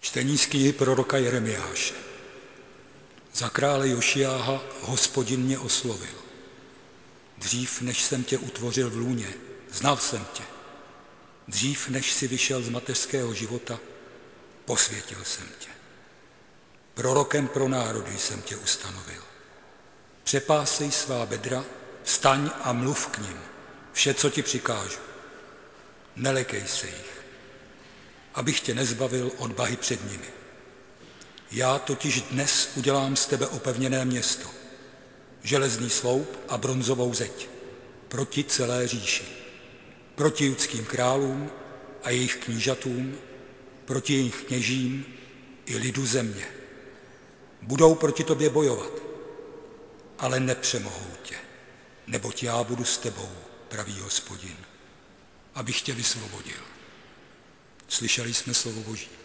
Čtení z knihy proroka Jeremiáše. Za krále Jošiáha Hospodin mě oslovil. Dřív, než jsem tě utvořil v lůně, znal jsem tě. Dřív, než jsi vyšel z mateřského života, posvětil jsem tě. Prorokem pro národy jsem tě ustanovil. Přepásej svá bedra, vstaň a mluv k nim, vše, co ti přikážu. Nelekej se jich, abych tě nezbavil odvahy před nimi. Já totiž dnes udělám z tebe opevněné město, železný sloup a bronzovou zeď proti celé říši, proti judským králům a jejich knížatům, proti jejich kněžím i lidu země. Budou proti tobě bojovat, ale nepřemohou tě, neboť já budu s tebou, pravý Hospodin, abych tě vysvobodil. Slyšeli jsme slovo Boží.